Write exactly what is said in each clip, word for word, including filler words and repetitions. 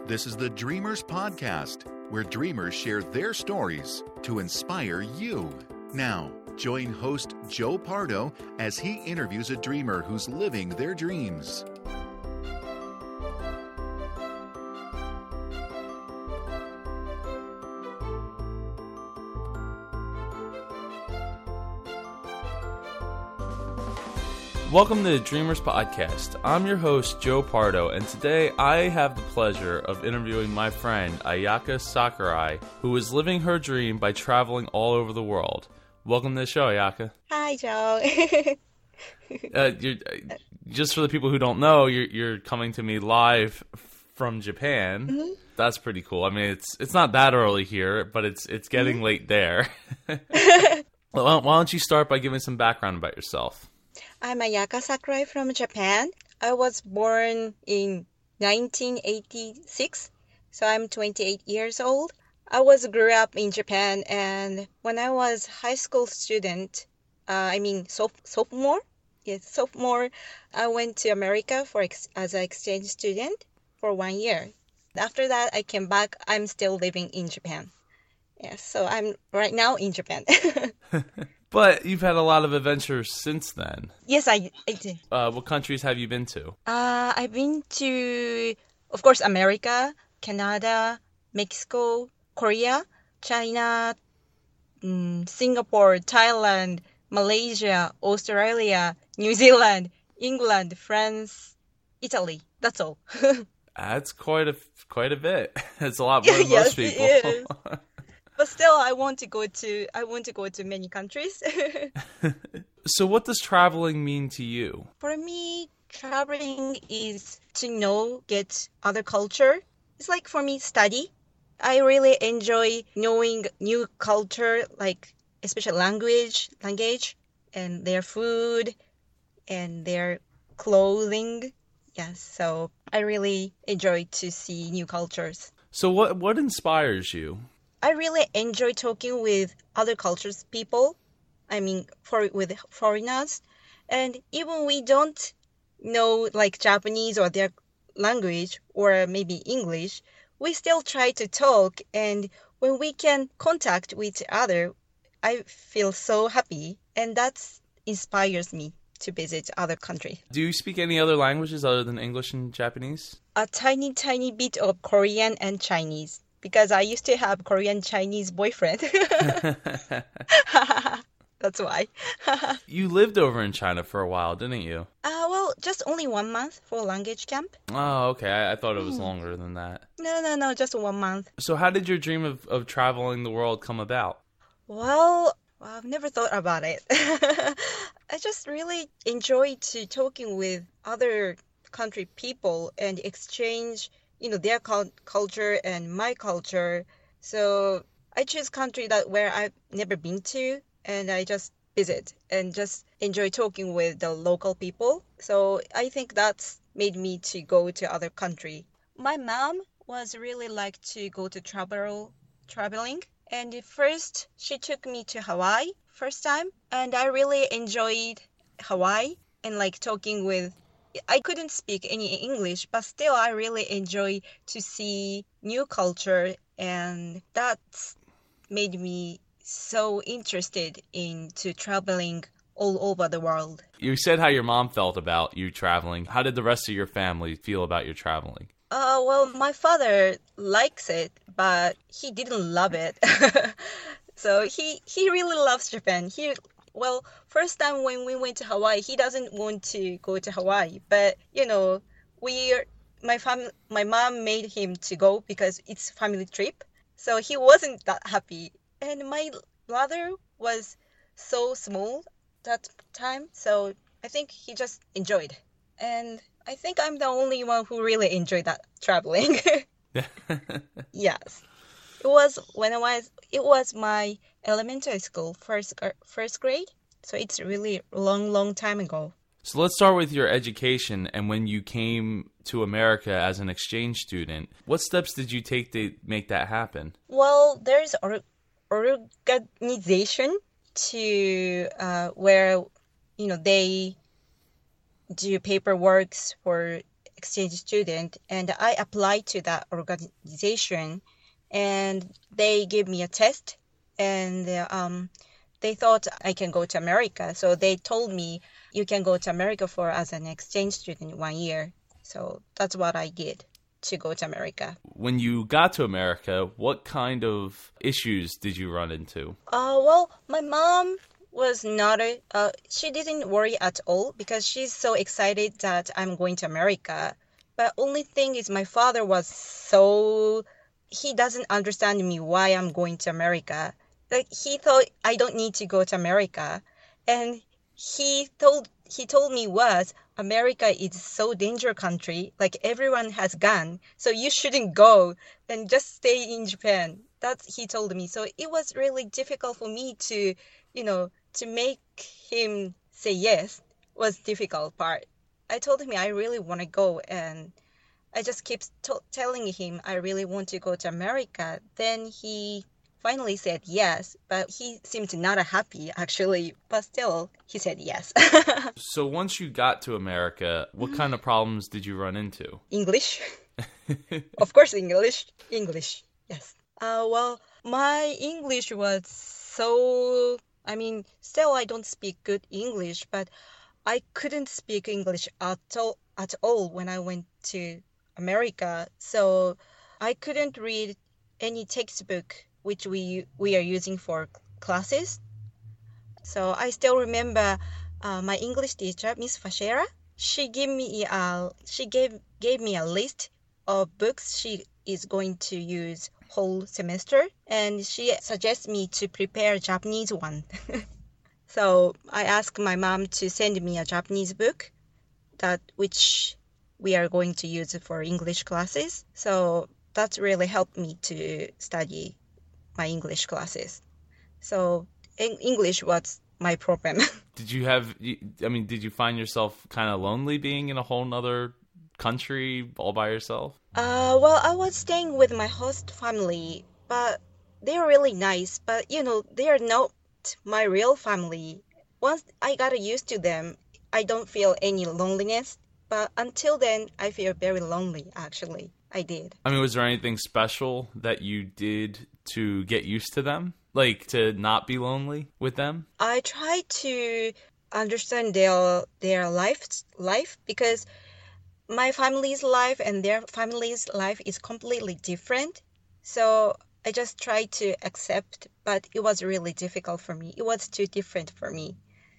This is the Dreamers Podcast, where dreamers share their stories to inspire you. Now, join host Joe Pardo as he interviews a dreamer who's living their dreams. Welcome to the Dreamers Podcast. I'm your host, Joe Pardo, and today I have the pleasure of interviewing my friend, Ayaka Sakurai, who is living her dream by traveling all over the world. Welcome to the show, Ayaka. Hi, Joe. uh, you're, just for the people who don't know, you're, you're coming to me live from Japan. Mm-hmm. That's pretty cool. I mean, it's it's not that early here, but it's it's getting mm-hmm. late there. Well, why don't you start by giving some background about yourself? I'm Ayaka Sakurai from Japan. I was born in nineteen eighty-six, so I'm twenty-eight years old. I was grew up in Japan, and when I was high school student, uh, I mean soph- sophomore, yes, sophomore, I went to America for ex- as an exchange student for one year. After that, I came back. I'm still living in Japan. Yes, so I'm right now in Japan. But you've had a lot of adventures since then. Yes, I, I did. Uh, what countries have you been to? Uh, I've been to, of course, America, Canada, Mexico, Korea, China, um, Singapore, Thailand, Malaysia, Australia, New Zealand, England, France, Italy. That's all. That's quite a quite a bit. It's a lot more than yes, most people. It is. But still, I want to go to I want to go to many countries. So what does traveling mean to you? For me, traveling is to know, get other culture. It's like for me, study. I really enjoy knowing new culture, like especially language, language, and their food, and their clothing. Yes, so I really enjoy to see new cultures. So what what inspires you? I really enjoy talking with other cultures people. I mean, for with foreigners, and even we don't know like Japanese or their language or maybe English, we still try to talk. And when we can contact with each other, I feel so happy, and that inspires me to visit other countries. Do you speak any other languages other than English and Japanese? A tiny, tiny bit of Korean and Chinese. Because I used to have Korean Chinese boyfriend. That's why. You lived over in China for a while, didn't you? Uh, well, just only one month for language camp. Oh, okay. I, I thought it was mm. longer than that. No, no, no, just one month. So how did your dream of, of traveling the world come about? Well, I've never thought about it. I just really enjoy to talking with other country people and exchange you know, their culture and my culture. So I choose country that where I've never been to, and I just visit and just enjoy talking with the local people. So I think that's made me to go to other country. My mom was really like to go to travel, traveling. And first she took me to Hawaii first time. And I really enjoyed Hawaii and like talking with I couldn't speak any English, but still I really enjoy to see new culture, and that's made me so interested into traveling all over the world. You said how your mom felt about you traveling. How did the rest of your family feel about your traveling? Uh, well, my father likes it, but he didn't love it. So he, he really loves Japan. He Well, first time when we went to Hawaii, he doesn't want to go to Hawaii. But, you know, we, my fam, my mom made him to go because it's family trip. So he wasn't that happy. And my brother was so small that time. So I think he just enjoyed. And I think I'm the only one who really enjoyed that traveling. Yes. It was when I was, it was my elementary school, first first grade. So it's really a long, long time ago. So let's start with your education and when you came to America as an exchange student. What steps did you take to make that happen? Well, there's an organization to uh, where, you know, they do paperwork for exchange student, and I applied to that organization, and they gave me a test, and um, they thought I can go to America. So they told me, you can go to America for as an exchange student one year. So that's what I did to go to America. When you got to America, what kind of issues did you run into? Uh, well, my mom was not a, uh, she didn't worry at all because she's so excited that I'm going to America. But only thing is my father was so, he doesn't understand me why I'm going to America. Like he thought I don't need to go to America. And he told, he told me was America is so dangerous country. Like everyone has gun. So you shouldn't go and just stay in Japan. That's, he told me. So it was really difficult for me to, you know, to make him say yes was difficult part. I told him I really want to go, and I just keep t- telling him I really want to go to America. Then he finally said yes, but he seemed not happy actually, but still he said yes. So once you got to America, what kind of problems did you run into? English. Of course, English. English, yes. Uh, well, my English was so... I mean, still I don't speak good English, but I couldn't speak English at all, at all when I went to America. So I couldn't read any textbook which we we are using for classes. So I still remember uh, my English teacher, Miss Fashera. She gave me a she gave gave me a list of books she is going to use whole semester, and she suggests me to prepare Japanese one. So I asked my mom to send me a Japanese book that which we are going to use for English classes. So that's really helped me to study my English classes. So in English was my problem. Did you have, I mean, did you find yourself kind of lonely being in a whole nother country all by yourself? Uh, well, I was staying with my host family, but they're really nice. But, you know, they are not my real family. Once I got used to them, I don't feel any loneliness. But until then, I feel very lonely, actually. I did. I mean, was there anything special that you did to get used to them? Like, to not be lonely with them? I tried to understand their their life, life because my family's life and their family's life is completely different. So I just tried to accept, but it was really difficult for me. It was too different for me.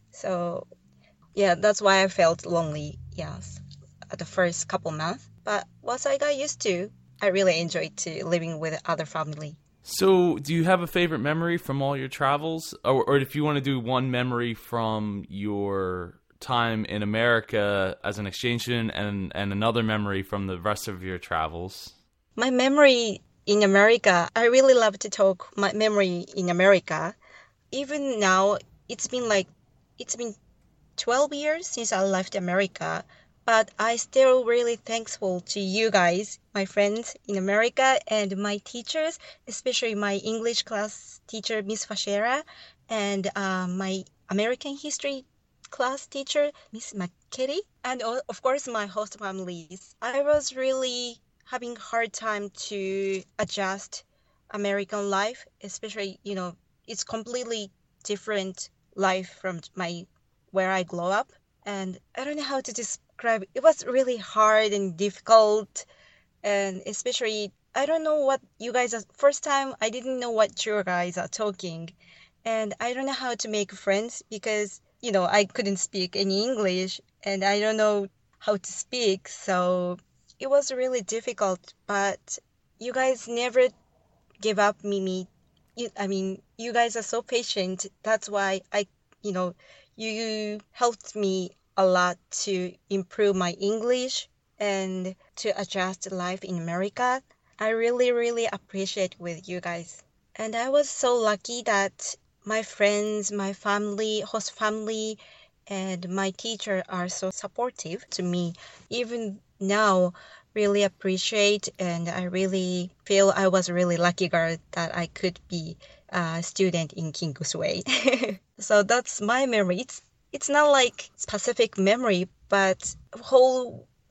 So yeah, that's why I felt lonely, yes, at the first couple months. But once I got used to, I really enjoyed to living with other family. So do you have a favorite memory from all your travels? Or, or if you want to do one memory from your time in America as an exchange student and, and another memory from the rest of your travels? My memory in America, I really love to talk my memory in America. Even now, it's been like, it's been twelve years since I left America, but I still really thankful to you guys, my friends in America, and my teachers, especially my English class teacher, Miss Fashera, and uh, my American history class teacher, Miss McKetty, and of course my host families. I was really having hard time to adjust American life, especially, you know, it's completely different life from my where I grew up. And I don't know how to describe it. It was really hard and difficult. And especially, I don't know what you guys are, first time, I didn't know what you guys are talking. And I don't know how to make friends because, you know, I couldn't speak any English and I don't know how to speak. So it was really difficult, but you guys never give up me. You, I mean, you guys are so patient. That's why I, you know, you helped me a lot to improve my English and to adjust life in America. I really, really appreciate with you guys. And I was so lucky that my friends, my family, host family, and my teacher are so supportive to me. Even now, really appreciate, and I really feel I was really lucky girl that I could be a student in Kingsway. So that's my memory. It's, it's not like specific memory, but whole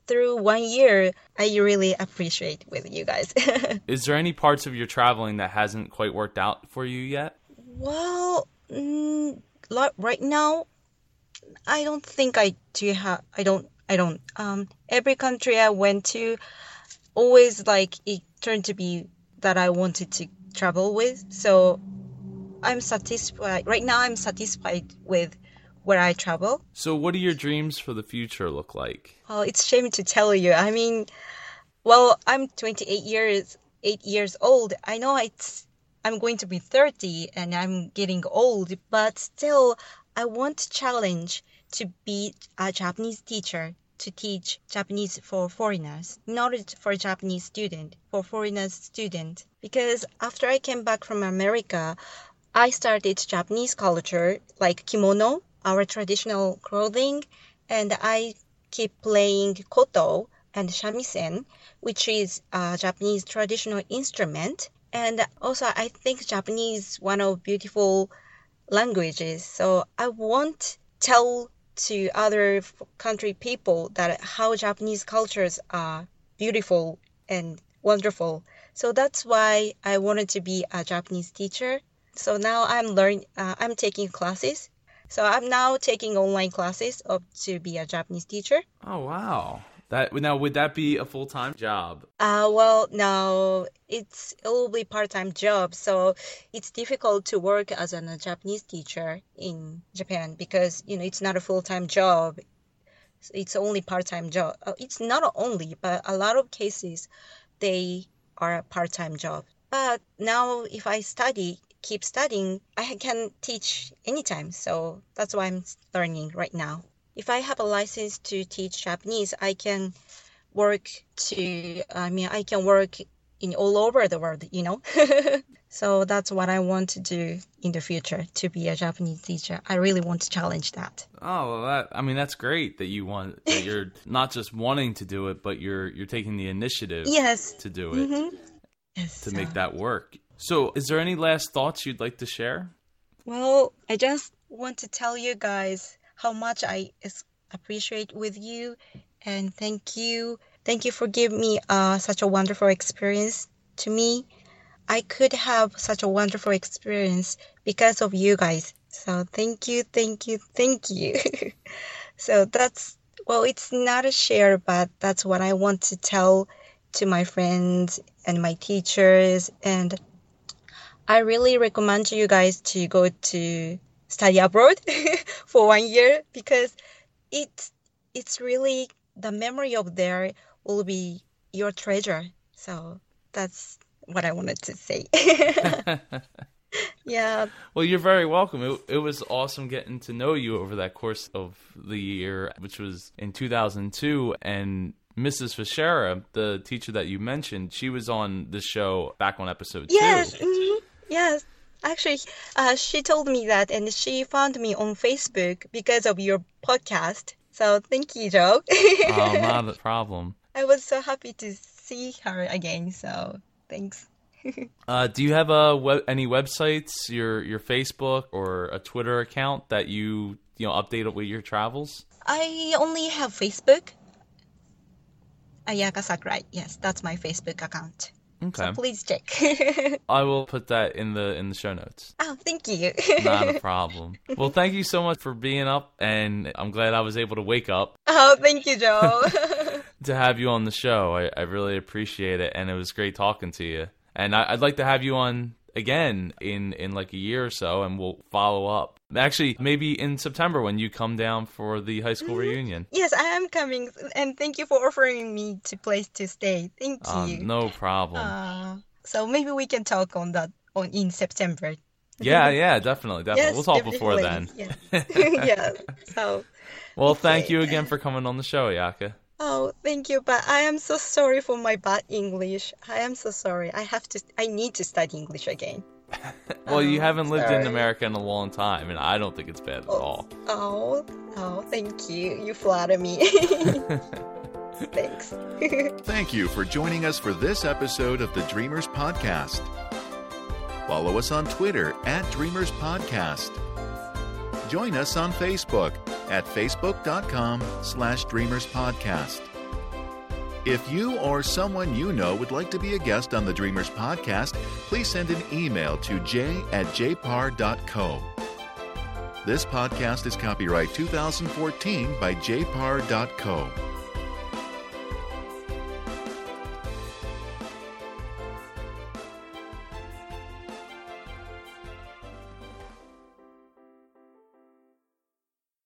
through one year, I really appreciate with you guys. Is there any parts of your traveling that hasn't quite worked out for you yet? Well, mm, like right now, I don't think I do have, I don't, I don't, um, every country I went to, always like it turned to be that I wanted to travel with. So I'm satisfied, right now I'm satisfied with where I travel. So what do your dreams for the future look like? Oh, it's shame to tell you. I mean, well, I'm twenty-eight years, eight years old. I know it's, I'm going to be thirty and I'm getting old, but still, I want to challenge to be a Japanese teacher, to teach Japanese for foreigners, not for Japanese student, for foreigners student. Because after I came back from America, I started Japanese culture, like kimono, our traditional clothing, and I keep playing koto and shamisen, which is a Japanese traditional instrument. And also, I think Japanese is one of beautiful languages. So I want to tell to other country people that how Japanese cultures are beautiful and wonderful. So that's why I wanted to be a Japanese teacher. So now I'm learning, uh, I'm taking classes. So I'm now taking online classes of, to be a Japanese teacher. Oh, wow. That now, would that be a full-time job? Uh, well, no, it's it will be part-time job. So it's difficult to work as a Japanese teacher in Japan because, you know, it's not a full-time job. It's only part-time job. Uh, it's not only, but a lot of cases, they are a part-time job. But now if I study, keep studying, I can teach anytime. So that's why I'm learning right now. If I have a license to teach Japanese, I can work to, I mean, I can work in all over the world, you know? So that's what I want to do in the future, to be a Japanese teacher. I really want to challenge that. Oh, well, that, I mean, that's great that you want, that you're not just wanting to do it, but you're you're taking the initiative yes. to do it, mm-hmm. yes, to so. make that work. So is there any last thoughts you'd like to share? Well, I just want to tell you guys how much I appreciate with you, and thank you. Thank you for giving me uh, such a wonderful experience to me. I could have such a wonderful experience because of you guys. So thank you, thank you, thank you. So that's, well, it's not a share, but that's what I want to tell to my friends and my teachers. And I really recommend you guys to go to study abroad for one year because it's it's really, the memory of there will be your treasure. So that's what I wanted to say. Yeah. Well, you're very welcome. It, it was awesome getting to know you over that course of the year, which was in two thousand two. And Missus Fischera, the teacher that you mentioned, she was on the show back on episode yes. two. Mm-hmm. Yes. Actually, uh, she told me that, and she found me on Facebook because of your podcast. So thank you, Joe. Oh, not a problem. I was so happy to see her again. So thanks. uh, do you have a web, any websites, your your Facebook or a Twitter account that you you know update it with your travels? I only have Facebook. Ayaka Sakurai. Yes, that's my Facebook account. Okay. So please check. I will put that in the in the show notes. Oh, thank you. Not a problem. Well, thank you so much for being up, and I'm glad I was able to wake up. Oh, thank you, Joe. To have you on the show. I, I really appreciate it, and it was great talking to you. And I, I'd like to have you on again in, in like a year or so, and we'll follow up. Actually, maybe in September when you come down for the high school mm-hmm. reunion. Yes, I am coming, and thank you for offering me to place to stay. Thank uh, you. No problem. Uh, so maybe we can talk on that on in September. Yeah, yeah, definitely, definitely. Yes, we'll talk definitely. before then. Yes. Yeah. So. Well, okay. Thank you again for coming on the show, Ayaka. Oh, thank you, but I am so sorry for my bad English. I am so sorry. I have to. I need to study English again. Well, you oh, haven't lived sorry. in America in a long time, and I don't think it's bad at oh, all. Oh, oh, thank you. You flatter me. Thanks. Thank you for joining us for this episode of the Dreamers Podcast. Follow us on Twitter at Dreamers Podcast. Join us on Facebook at facebook.com slash Dreamers Podcast. If you or someone you know would like to be a guest on the Dreamers podcast, please send an email to j at j par dot co. This podcast is copyright two thousand fourteen by j par dot co.